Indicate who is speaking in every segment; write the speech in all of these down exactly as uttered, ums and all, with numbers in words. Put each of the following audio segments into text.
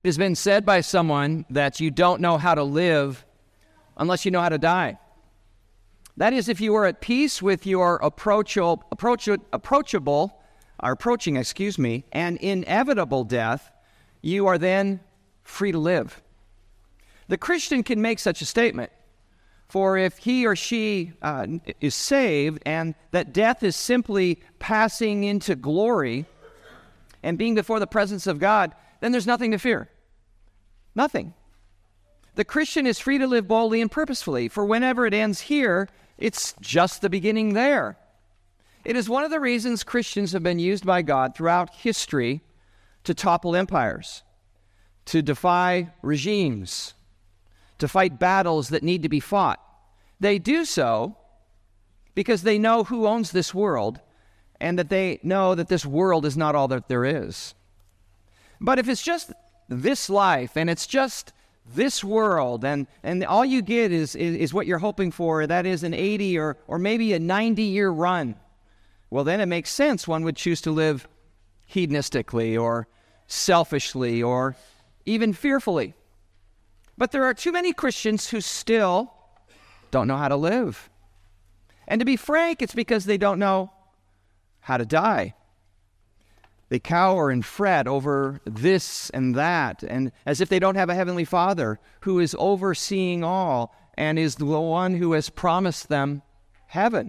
Speaker 1: It has been said by someone that you don't know how to live unless you know how to die. That is, if you are at peace with your approachable, approach, approachable, or approaching, excuse me, and inevitable death, you are then free to live. The Christian can make such a statement, for if he or she uh, is saved and that death is simply passing into glory and being before the presence of God, then there's nothing to fear. Nothing. The Christian is free to live boldly and purposefully, for whenever it ends here, it's just the beginning there. It is one of the reasons Christians have been used by God throughout history to topple empires, to defy regimes, to fight battles that need to be fought. They do so because they know who owns this world and that they know that this world is not all that there is. But if it's just this life and it's just this world and, and all you get is, is, is what you're hoping for, that is an eighty or, or maybe a ninety-year run, well, then it makes sense one would choose to live hedonistically or selfishly or even fearfully. But there are too many Christians who still don't know how to live. And to be frank, it's because they don't know how to die. They cower and fret over this and that, and as if they don't have a heavenly Father who is overseeing all and is the one who has promised them heaven.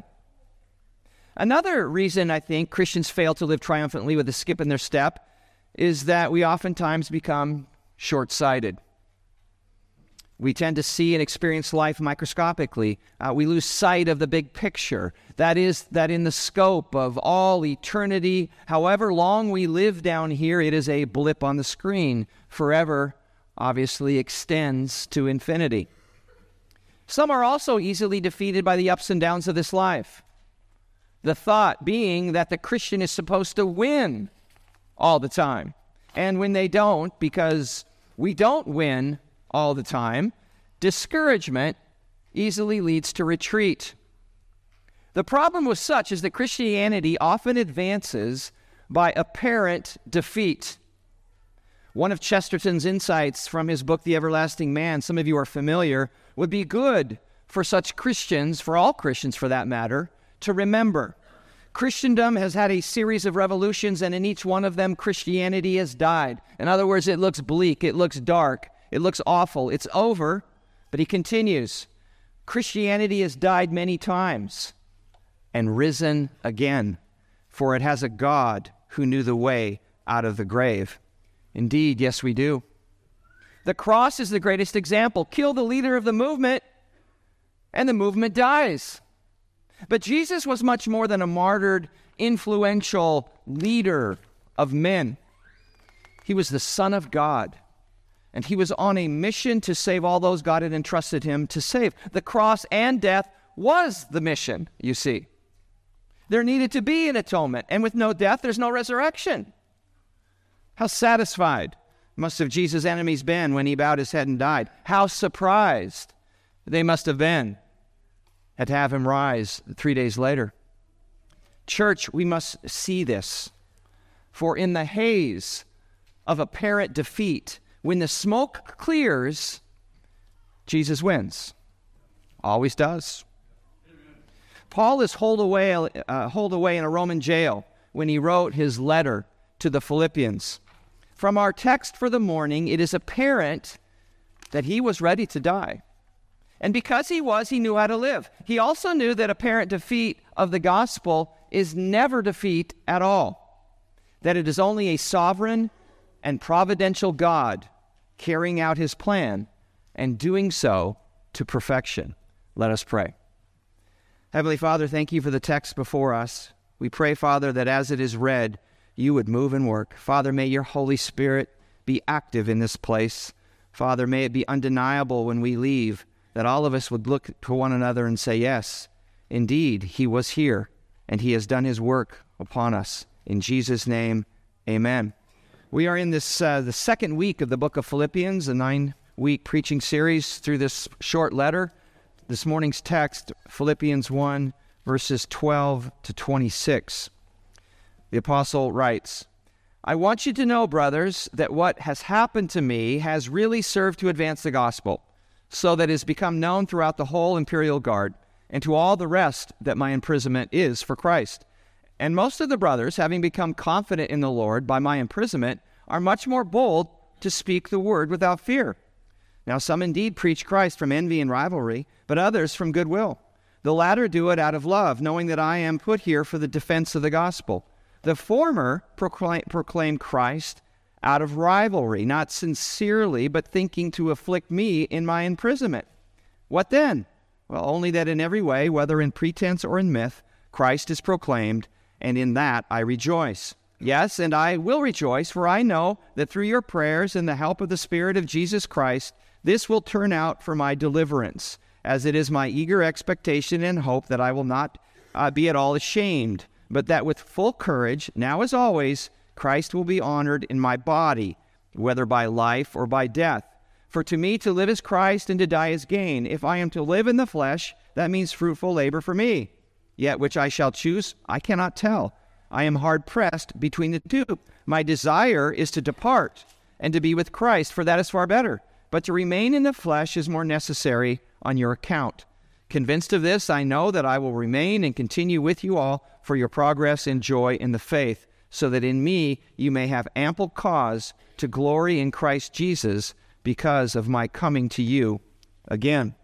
Speaker 1: Another reason I think Christians fail to live triumphantly with a skip in their step is that we oftentimes become short-sighted. We tend to see and experience life microscopically. Uh, we lose sight of the big picture. That is, that in the scope of all eternity, however long we live down here, it is a blip on the screen. Forever, obviously, extends to infinity. Some are also easily defeated by the ups and downs of this life. The thought being that the Christian is supposed to win all the time. And when they don't, because we don't win all the time, discouragement easily leads to retreat. The problem with such is that Christianity often advances by apparent defeat. One of Chesterton's insights from his book, The Everlasting Man, some of you are familiar, would be good for such Christians, for all Christians for that matter, to remember. Christendom has had a series of revolutions, and in each one of them, Christianity has died. In other words, it looks bleak, it looks dark, it looks awful, it's over, but he continues, Christianity has died many times and risen again, for it has a God who knew the way out of the grave. Indeed, yes, we do. The cross is the greatest example. Kill the leader of the movement, and the movement dies. But Jesus was much more than a martyred, influential leader of men. He was the Son of God, and he was on a mission to save all those God had entrusted him to save. The cross and death was the mission, you see. There needed to be an atonement, and with no death, there's no resurrection. How satisfied must have Jesus' enemies been when he bowed his head and died. How surprised they must have been had to have him rise three days later. Church, we must see this. For in the haze of apparent defeat, when the smoke clears, Jesus wins. Always does. Paul is holed away, uh, holed away in a Roman jail when he wrote his letter to the Philippians. From our text for the morning, it is apparent that he was ready to die. And because he was, he knew how to live. He also knew that apparent defeat of the gospel is never defeat at all. That it is only a sovereign and providential God carrying out his plan and doing so to perfection. Let us pray. Heavenly Father, thank you for the text before us. We pray, Father, that as it is read, you would move and work. Father, may your Holy Spirit be active in this place. Father, may it be undeniable when we leave that all of us would look to one another and say, yes, indeed, he was here, and he has done his work upon us. In Jesus' name, amen. We are in this uh, the second week of the book of Philippians, a nine-week preaching series through this short letter. This morning's text, Philippians one, verses twelve to twenty-six. The apostle writes, I want you to know, brothers, that what has happened to me has really served to advance the gospel, so that it has become known throughout the whole imperial guard, and to all the rest that my imprisonment is for Christ. And most of the brothers, having become confident in the Lord by my imprisonment, are much more bold to speak the word without fear. Now some indeed preach Christ from envy and rivalry, but others from goodwill. The latter do it out of love, knowing that I am put here for the defense of the gospel. The former proclaim, proclaim Christ out of rivalry, not sincerely, but thinking to afflict me in my imprisonment. What then? Well, only that in every way, whether in pretense or in myth, Christ is proclaimed, and in that I rejoice. Yes, and I will rejoice, for I know that through your prayers and the help of the Spirit of Jesus Christ, this will turn out for my deliverance, as it is my eager expectation and hope that I will not uh, be at all ashamed, but that with full courage, now as always, Christ will be honored in my body, whether by life or by death. For to me to live is Christ, and to die is gain. If I am to live in the flesh, that means fruitful labor for me. Yet which I shall choose, I cannot tell. I am hard-pressed between the two. My desire is to depart and to be with Christ, for that is far better. But to remain in the flesh is more necessary on your account. Convinced of this, I know that I will remain and continue with you all for your progress and joy in the faith, so that in me you may have ample cause to glory in Christ Jesus because of my coming to you again.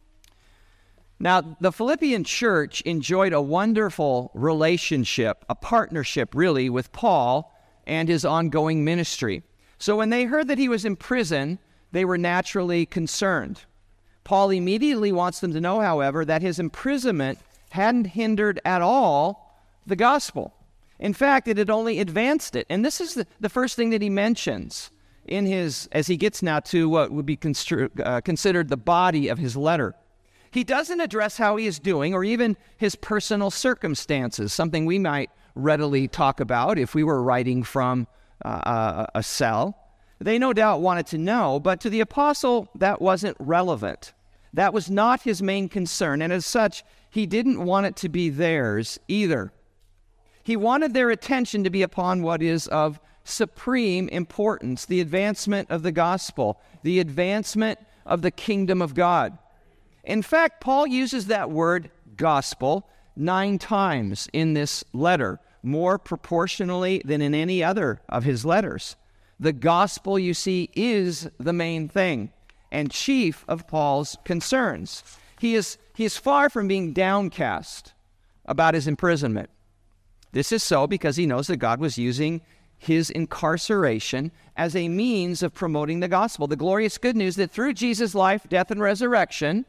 Speaker 1: Now, the Philippian church enjoyed a wonderful relationship, a partnership really, with Paul and his ongoing ministry. So when they heard that he was in prison, they were naturally concerned. Paul immediately wants them to know, however, that his imprisonment hadn't hindered at all the gospel. In fact, it had only advanced it. And this is the, the first thing that he mentions in his, as he gets now to what would be constru- uh, considered the body of his letter. He doesn't address how he is doing or even his personal circumstances, something we might readily talk about if we were writing from uh, a cell. They no doubt wanted to know, but to the apostle, that wasn't relevant. That was not his main concern, and as such, he didn't want it to be theirs either. He wanted their attention to be upon what is of supreme importance, the advancement of the gospel, the advancement of the kingdom of God. In fact, Paul uses that word gospel nine times in this letter, more proportionally than in any other of his letters. The gospel, you see, is the main thing and chief of Paul's concerns. He is, he is far from being downcast about his imprisonment. This is so because he knows that God was using his incarceration as a means of promoting the gospel, the glorious good news that through Jesus' life, death, and resurrection,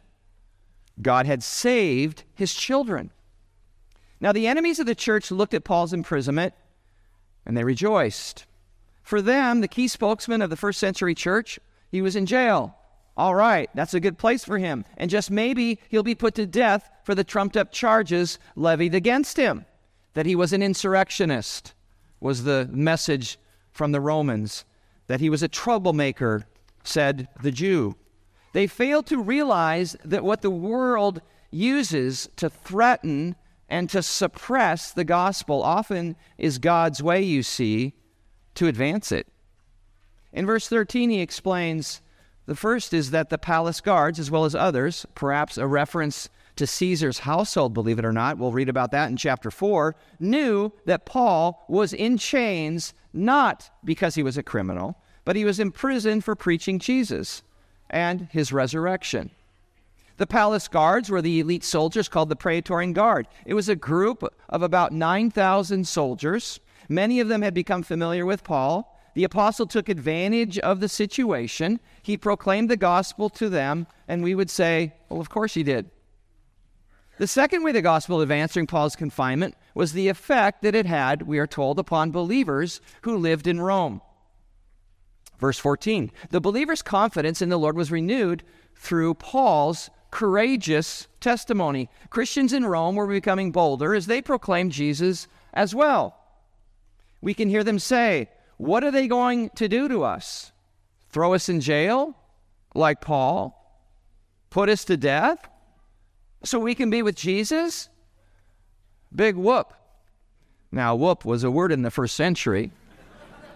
Speaker 1: God had saved his children. Now, the enemies of the church looked at Paul's imprisonment and they rejoiced. For them, the key spokesman of the first century church, he was in jail. All right, that's a good place for him. And just maybe he'll be put to death for the trumped-up charges levied against him. That he was an insurrectionist was the message from the Romans. That he was a troublemaker, said the Jew. They failed to realize that what the world uses to threaten and to suppress the gospel often is God's way, you see, to advance it. In verse thirteen, he explains, the first is that the palace guards, as well as others, perhaps a reference to Caesar's household, believe it or not, we'll read about that in chapter four, knew that Paul was in chains not because he was a criminal, but he was imprisoned for preaching Jesus and his resurrection. The palace guards were the elite soldiers called the Praetorian Guard. It was a group of about nine thousand soldiers. Many of them had become familiar with Paul. The apostle took advantage of the situation. He proclaimed the gospel to them, and we would say, well, of course he did. The second way the gospel advanced during Paul's confinement was the effect that it had, we are told, upon believers who lived in Rome. Verse fourteen, the believers' confidence in the Lord was renewed through Paul's courageous testimony. Christians in Rome were becoming bolder as they proclaimed Jesus as well. We can hear them say, what are they going to do to us? Throw us in jail like Paul? Put us to death so we can be with Jesus? Big whoop. Now, whoop was a word in the first century.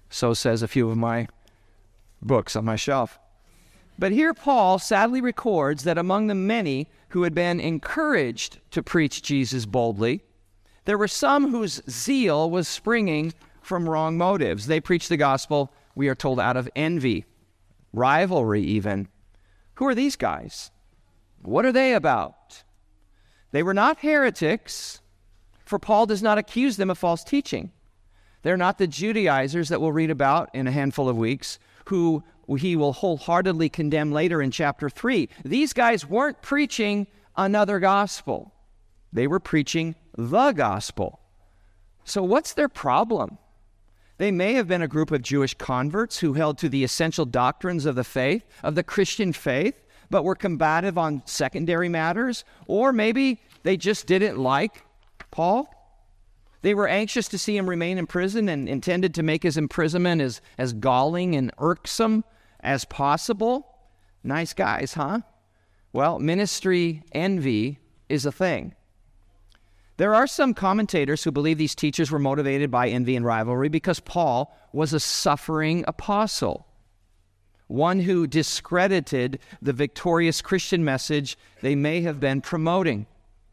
Speaker 1: So says a few of my books on my shelf. But here Paul sadly records that among the many who had been encouraged to preach Jesus boldly, there were some whose zeal was springing from wrong motives. They preached the gospel, we are told, out of envy, rivalry even. Who are these guys? What are they about? They were not heretics, for Paul does not accuse them of false teaching. They're not the Judaizers that we'll read about in a handful of weeks, who he will wholeheartedly condemn later in chapter three. These guys weren't preaching another gospel. They were preaching the gospel. So what's their problem? They may have been a group of Jewish converts who held to the essential doctrines of the faith, of the Christian faith, but were combative on secondary matters. Or maybe they just didn't like Paul. They were anxious to see him remain in prison and intended to make his imprisonment as, as galling and irksome as possible. Nice guys, huh? Well, ministry envy is a thing. There are some commentators who believe these teachers were motivated by envy and rivalry because Paul was a suffering apostle, one who discredited the victorious Christian message they may have been promoting.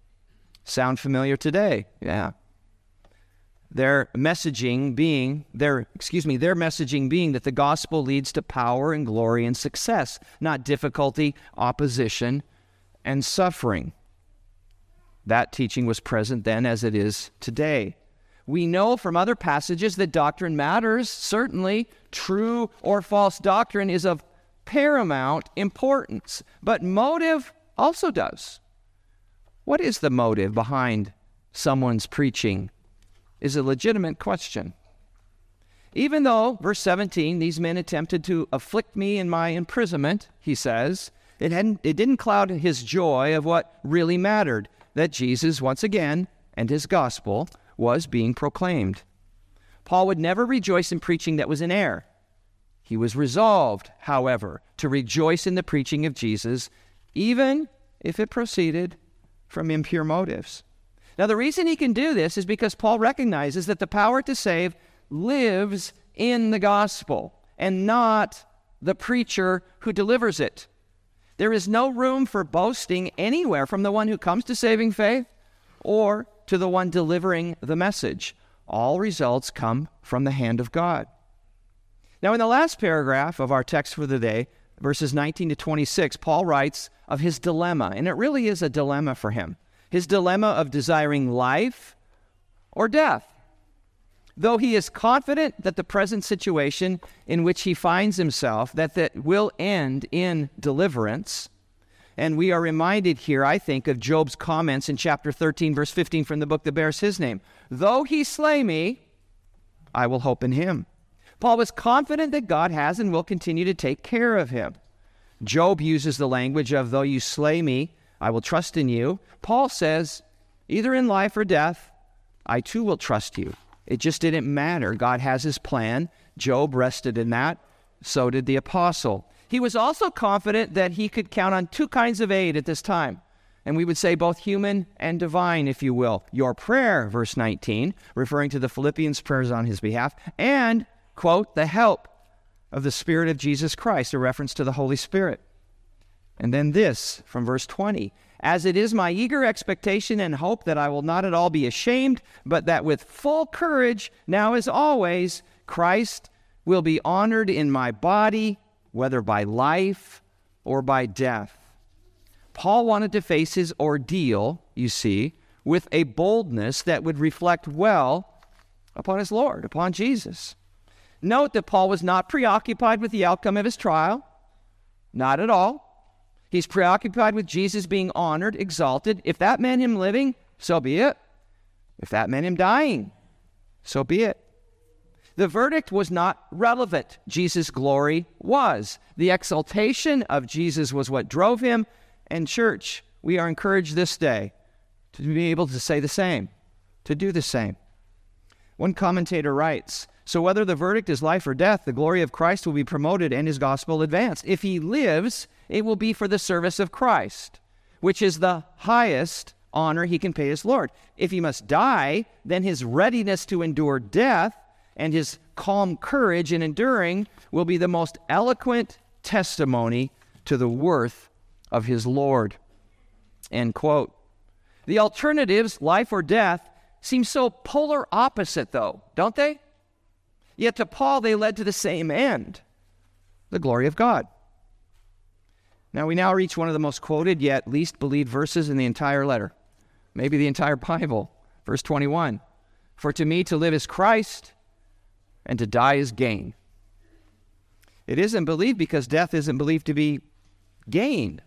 Speaker 1: Sound familiar today? Yeah. Their messaging being, their, excuse me, their messaging being that the gospel leads to power and glory and success, not difficulty, opposition, and suffering. That teaching was present then as it is today. We know from other passages that doctrine matters. Certainly, true or false doctrine is of paramount importance, but motive also does. What is the motive behind someone's preaching is a legitimate question. Even though, verse seventeen, these men attempted to afflict me in my imprisonment, he says, it, hadn't, it didn't cloud his joy of what really mattered, that Jesus, once again, and his gospel was being proclaimed. Paul would never rejoice in preaching that was in error. He was resolved, however, to rejoice in the preaching of Jesus, even if it proceeded from impure motives. Now, the reason he can do this is because Paul recognizes that the power to save lives in the gospel and not the preacher who delivers it. There is no room for boasting anywhere from the one who comes to saving faith or to the one delivering the message. All results come from the hand of God. Now, in the last paragraph of our text for the day, verses nineteen to twenty-six, Paul writes of his dilemma, and it really is a dilemma for him. His dilemma of desiring life or death. Though he is confident that the present situation in which he finds himself, that that will end in deliverance. And we are reminded here, I think, of Job's comments in chapter thirteen, verse fifteen from the book that bears his name. Though he slay me, I will hope in him. Paul was confident that God has and will continue to take care of him. Job uses the language of, though you slay me, I will trust in you. Paul says, either in life or death, I too will trust you. It just didn't matter. God has his plan. Job rested in that. So did the apostle. He was also confident that he could count on two kinds of aid at this time. And we would say both human and divine, if you will. Your prayer, verse nineteen, referring to the Philippians' prayers on his behalf, and, quote, the help of the Spirit of Jesus Christ, a reference to the Holy Spirit. And then this from verse twenty, as it is my eager expectation and hope that I will not at all be ashamed, but that with full courage, now as always, Christ will be honored in my body, whether by life or by death. Paul wanted to face his ordeal, you see, with a boldness that would reflect well upon his Lord, upon Jesus. Note that Paul was not preoccupied with the outcome of his trial. Not at all. He's preoccupied with Jesus being honored, exalted. If that meant him living, so be it. If that meant him dying, so be it. The verdict was not relevant. Jesus' glory was. The exaltation of Jesus was what drove him. And church, we are encouraged this day to be able to say the same, to do the same. One commentator writes, so whether the verdict is life or death, the glory of Christ will be promoted and his gospel advanced. If he lives, it will be for the service of Christ, which is the highest honor he can pay his Lord. If he must die, then his readiness to endure death and his calm courage in enduring will be the most eloquent testimony to the worth of his Lord. End quote. The alternatives, life or death, seem so polar opposite, though, don't they? Yet to Paul, they led to the same end, the glory of God. Now, we now reach one of the most quoted yet least believed verses in the entire letter, maybe the entire Bible, verse twenty-one. For to me to live is Christ, and to die is gain. It isn't believed because death isn't believed to be gain.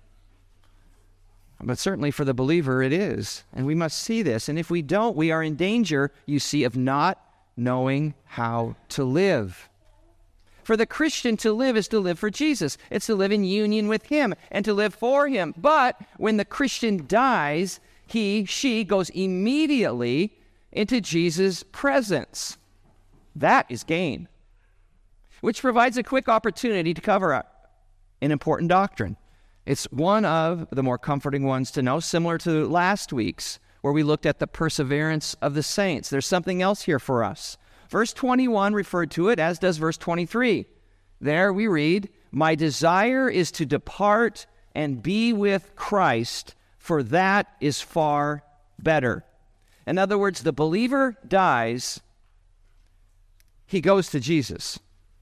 Speaker 1: But certainly for the believer it is, and we must see this. And if we don't, we are in danger, you see, of not knowing how to live. For the Christian, to live is to live for Jesus. It's to live in union with him and to live for him. But when the Christian dies, he, she goes immediately into Jesus' presence. That is gain, which provides a quick opportunity to cover an important doctrine. It's one of the more comforting ones to know, similar to last week's, where we looked at the perseverance of the saints. There's something else here for us. Verse twenty-one referred to it, as does verse twenty-three. There we read, my desire is to depart and be with Christ, for that is far better. In other words, the believer dies, he goes to Jesus.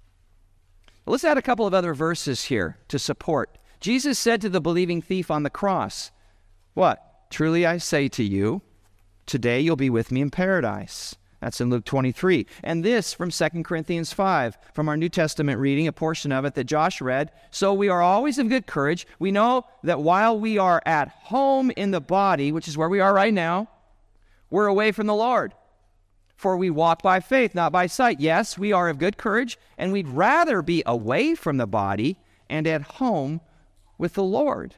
Speaker 1: Let's add a couple of other verses here to support. Jesus said to the believing thief on the cross, what? Truly I say to you, today you'll be with me in paradise. That's in Luke twenty-three. And this from Second Corinthians five, from our New Testament reading, a portion of it that Josh read. So we are always of good courage. We know that while we are at home in the body, which is where we are right now, we're away from the Lord. For we walk by faith, not by sight. Yes, we are of good courage, and we'd rather be away from the body and at home with the Lord.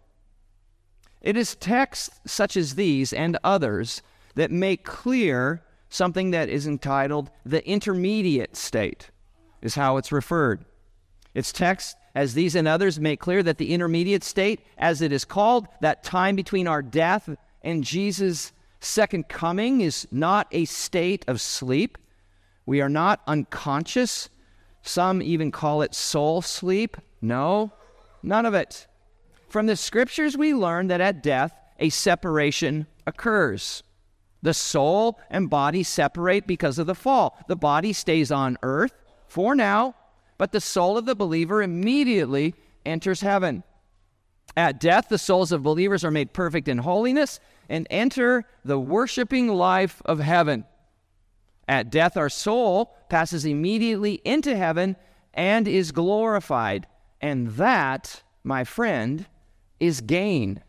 Speaker 1: It is texts such as these and others that make clear something that is entitled the intermediate state, is how it's referred. It's texts as these and others make clear that the intermediate state, as it is called, that time between our death and Jesus' second coming, is not a state of sleep. We are not unconscious. Some even call it soul sleep. No, none of it. From the scriptures, we learn that at death, a separation occurs. The soul and body separate because of the fall. The body stays on earth for now, but the soul of the believer immediately enters heaven. At death, the souls of believers are made perfect in holiness and enter the worshiping life of heaven. At death, our soul passes immediately into heaven and is glorified. And that, my friend, is gain.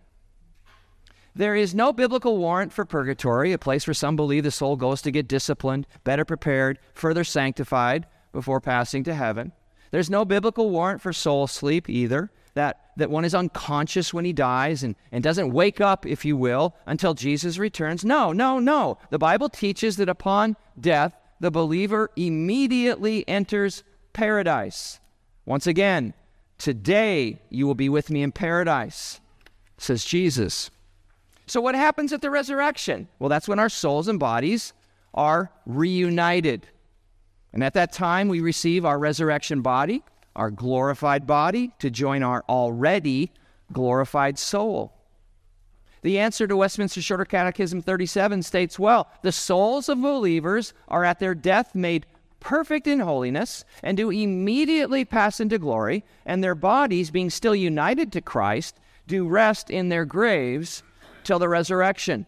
Speaker 1: There is no biblical warrant for purgatory, a place where some believe the soul goes to get disciplined, better prepared, further sanctified before passing to heaven. There's no biblical warrant for soul sleep either, that, that one is unconscious when he dies and, and doesn't wake up, if you will, until Jesus returns. No, no, no. The Bible teaches that upon death, the believer immediately enters paradise. Once again, today you will be with me in paradise, says Jesus. So what happens at the resurrection? Well, that's when our souls and bodies are reunited. And at that time, we receive our resurrection body, our glorified body, to join our already glorified soul. The answer to Westminster Shorter Catechism thirty-seven states, well, the souls of believers are at their death made perfect in holiness and do immediately pass into glory, and their bodies, being still united to Christ, do rest in their graves till the resurrection.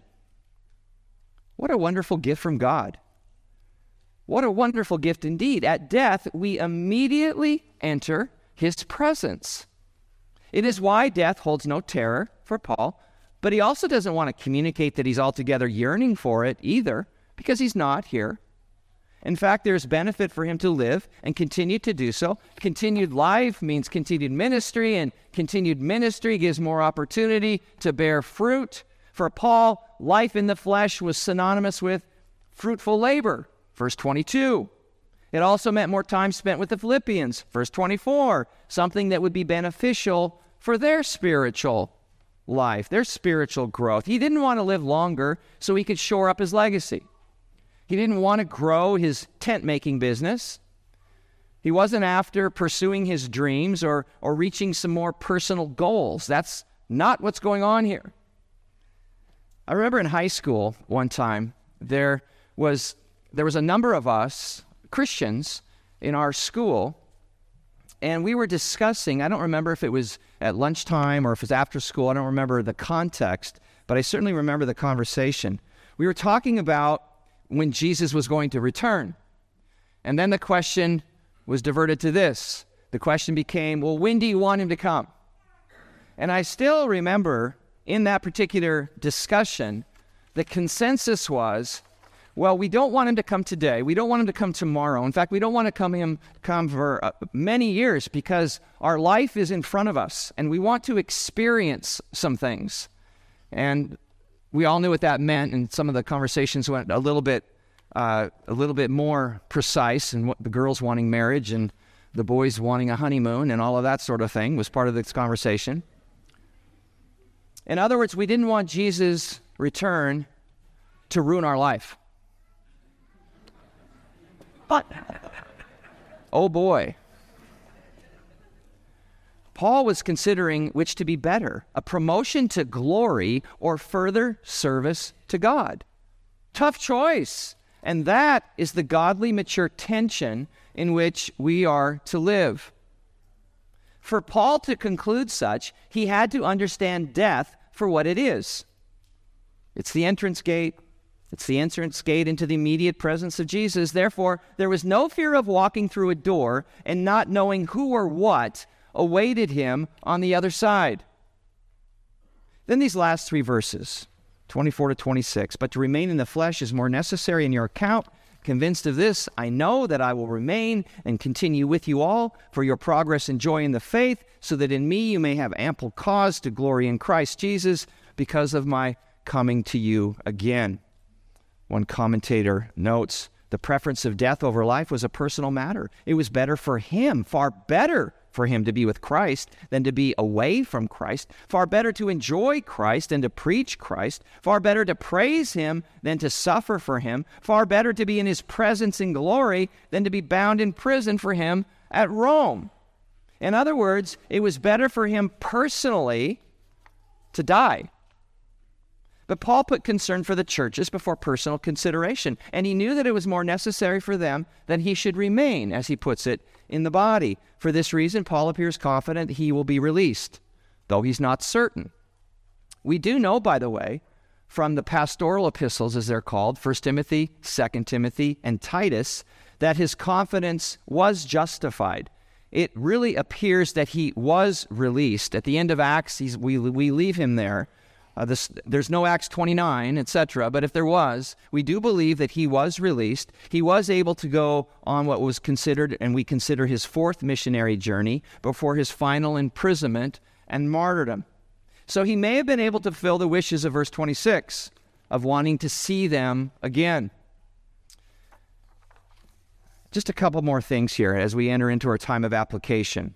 Speaker 1: What a wonderful gift from God. What a wonderful gift indeed. At death, we immediately enter his presence. It is why death holds no terror for Paul, but he also doesn't want to communicate that he's altogether yearning for it either, because he's not here. In fact, there's benefit for him to live and continue to do so. Continued life means continued ministry, and continued ministry gives more opportunity to bear fruit. For Paul, life in the flesh was synonymous with fruitful labor, verse twenty-two. It also meant more time spent with the Philippians, verse twenty-four, something that would be beneficial for their spiritual life, their spiritual growth. He didn't want to live longer so he could shore up his legacy. He didn't want to grow his tent-making business. He wasn't after pursuing his dreams or, or reaching some more personal goals. That's not what's going on here. I remember in high school one time, there was there was a number of us, Christians, in our school, and we were discussing, I don't remember if it was at lunchtime or if it was after school, I don't remember the context, but I certainly remember the conversation. We were talking about when Jesus was going to return. And then the question was diverted to this. The question became, well, when do you want him to come? And I still remember in that particular discussion, the consensus was, well, we don't want him to come today. We don't want him to come tomorrow. In fact, we don't want to come him come for uh, many years because our life is in front of us and we want to experience some things. And we all knew what that meant, and some of the conversations went a little bit uh, a little bit more precise, and what the girls wanting marriage and the boys wanting a honeymoon and all of that sort of thing was part of this conversation. In other words, we didn't want Jesus' return to ruin our life. But, oh boy. Paul was considering which to be better, a promotion to glory or further service to God. Tough choice. And that is the godly, mature tension in which we are to live. For Paul to conclude such, he had to understand death for what it is. It's the entrance gate. It's the entrance gate into the immediate presence of Jesus. Therefore, there was no fear of walking through a door and not knowing who or what awaited him on the other side. Then these last three verses, twenty-four to twenty-six. But to remain in the flesh is more necessary in your account. Convinced of this, I know that I will remain and continue with you all for your progress and joy in the faith, so that in me you may have ample cause to glory in Christ Jesus because of my coming to you again. One commentator notes, the preference of death over life was a personal matter. It was better for him, far better for him to be with Christ than to be away from Christ, far better to enjoy Christ than to preach Christ, far better to praise him than to suffer for him, far better to be in his presence in glory than to be bound in prison for him at Rome. In other words, it was better for him personally to die. But Paul put concern for the churches before personal consideration, and he knew that it was more necessary for them that he should remain, as he puts it, in the body. For this reason, Paul appears confident he will be released, though he's not certain. We do know, by the way, from the pastoral epistles, as they're called, First Timothy, Second Timothy, and Titus, that his confidence was justified. It really appears that he was released. At the end of Acts, he's, we, we leave him there. Uh, this, there's no Acts twenty-nine, et cetera, but if there was, we do believe that he was released. He was able to go on what was considered, and we consider his fourth missionary journey, before his final imprisonment and martyrdom. So he may have been able to fulfill the wishes of verse twenty-six, of wanting to see them again. Just a couple more things here as we enter into our time of application.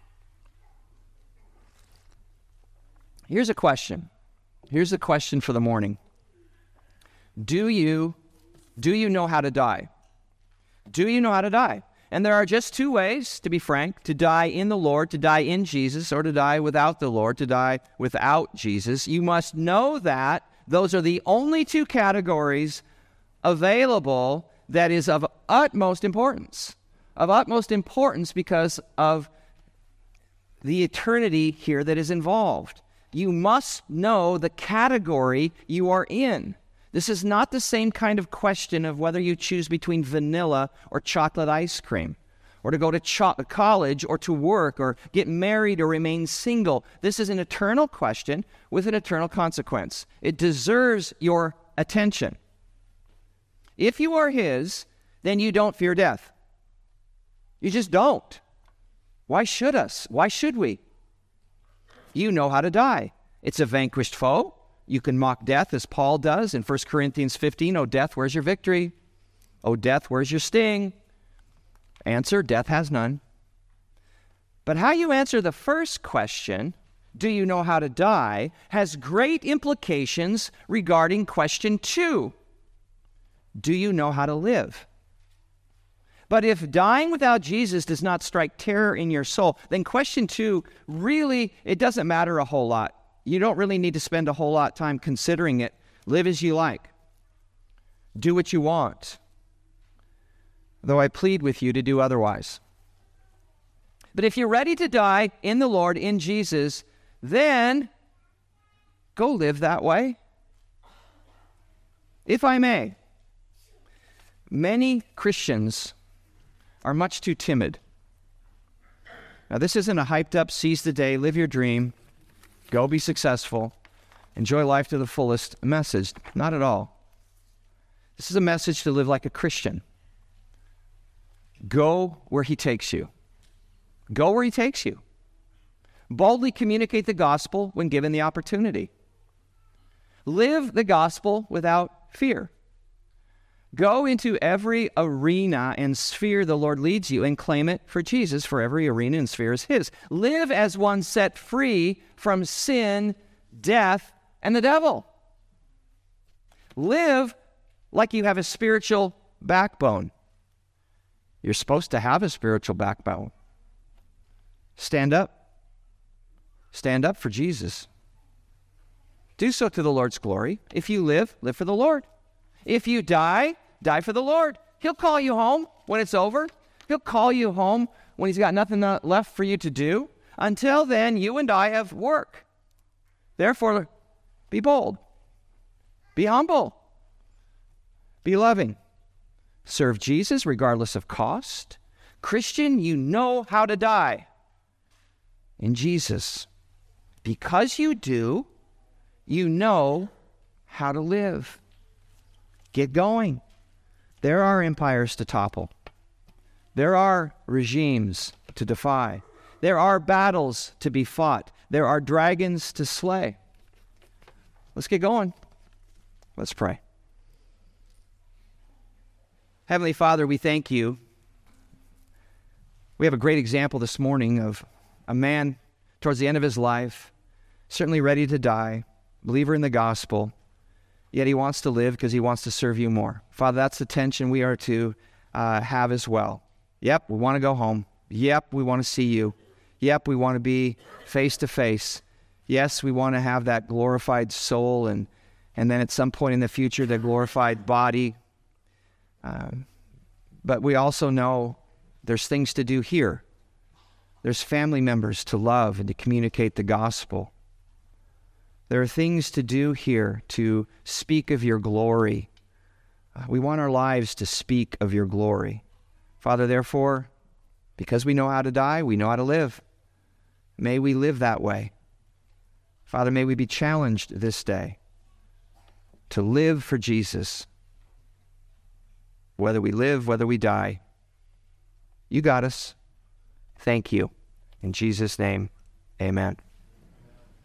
Speaker 1: Here's a question. Here's the question for the morning. Do you, do you know how to die? Do you know how to die? And there are just two ways, to be frank, to die in the Lord, to die in Jesus, or to die without the Lord, to die without Jesus. You must know that those are the only two categories available that is of utmost importance. Of utmost importance because of the eternity here that is involved. You must know the category you are in. This is not the same kind of question of whether you choose between vanilla or chocolate ice cream, or to go to cho- college or to work or get married or remain single. This is an eternal question with an eternal consequence. It deserves your attention. If you are his, then you don't fear death. You just don't. Why should us? Why should we? You know how to die. It's a vanquished foe. You can mock death as Paul does in First Corinthians fifteen. Oh, death, where's your victory? Oh, death, where's your sting? Answer, death has none. But how you answer the first question, do you know how to die, has great implications regarding question two. do you know how to live? But if dying without Jesus does not strike terror in your soul, then question two, really, it doesn't matter a whole lot. You don't really need to spend a whole lot of time considering it. Live as you like. Do what you want. Though I plead with you to do otherwise. But if you're ready to die in the Lord, in Jesus, then go live that way. If I may, many Christians are much too timid. Now, this isn't a hyped up, seize the day, live your dream, go be successful, enjoy life to the fullest message. Not at all. This is a message to live like a Christian. Go where he takes you. Go where he takes you. Boldly communicate the gospel when given the opportunity. Live the gospel without fear. Go into every arena and sphere the Lord leads you and claim it for Jesus, for every arena and sphere is his. Live as one set free from sin, death, and the devil. Live like you have a spiritual backbone. You're supposed to have a spiritual backbone. Stand up. Stand up for Jesus. Do so to the Lord's glory. If you live, live for the Lord. If you die, die for the Lord. He'll call you home when it's over. He'll call you home when he's got nothing left for you to do. Until then, you and I have work. Therefore, be bold. Be humble. Be loving. Serve Jesus regardless of cost. Christian, you know how to die in Jesus. Because you do, you know how to live. Get going. There are empires to topple. There are regimes to defy. There are battles to be fought. There are dragons to slay. Let's get going. Let's pray. Heavenly Father, we thank you. We have a great example this morning of a man towards the end of his life, certainly ready to die, believer in the gospel, yet he wants to live because he wants to serve you more. Father, that's the tension we are to uh, have as well. Yep, we want to go home. Yep, we want to see you. Yep, we want to be face to face. Yes, we want to have that glorified soul and, and then at some point in the future, the glorified body. Um, but we also know there's things to do here. There's family members to love and to communicate the gospel. There are things to do here to speak of your glory. Uh, we want our lives to speak of your glory. Father, therefore, because we know how to die, we know how to live. May we live that way. Father, may we be challenged this day to live for Jesus. Whether we live, whether we die, you got us. Thank you. In Jesus' name, amen.